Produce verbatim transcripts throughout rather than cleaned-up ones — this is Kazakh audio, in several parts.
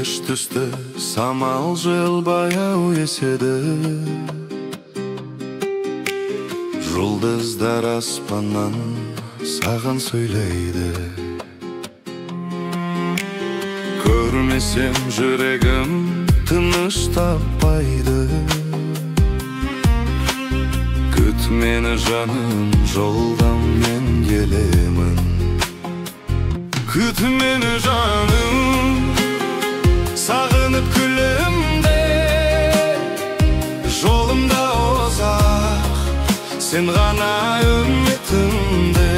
күмүш түстө самал жылбаяу эседи. Жұлдыздар аспаннан саған сөйлейді. Көрмесем жүрегім тыныш таппайды. Күт мені жаным, жолдан мен келемін. Күт мені жаным, сағынып күлімде. Жолымда озақ, сен ғана үмітімде.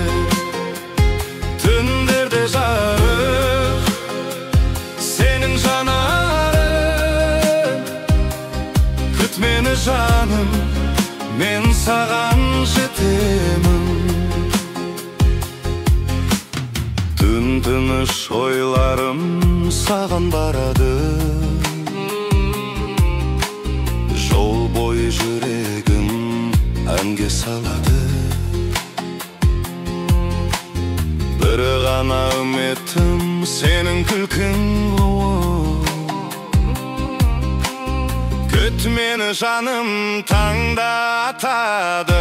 Түндерде жарық, сенің жанарың. Күт мені жаным, мен саған жетемін. Түн тыныш ойларым саған барады. Жол бойы жүрегім әнге салады. Бір ғана үмітім сенің күлкің. Күт мені жаным, таңда атады.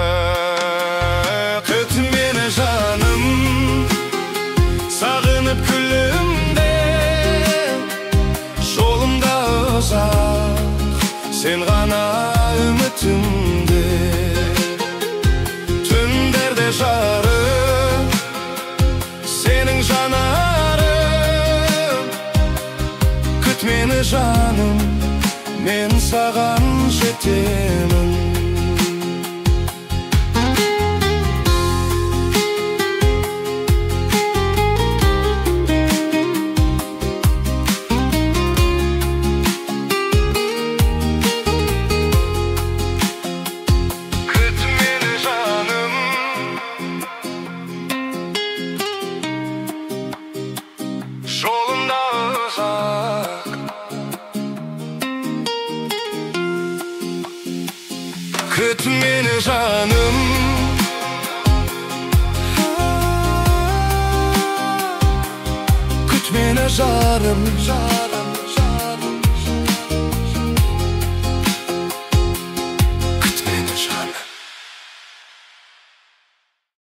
Күт мені жаным, сағынып күлімде. Жолымда ұзақ, сен ғана үмітімде. Түндерде жарық, сенің жанарың. Күт мені жаным, мен саған жетемін. Күт мені жаным, жолымда ұзақ. Күт мені жаным, күт мені жарым.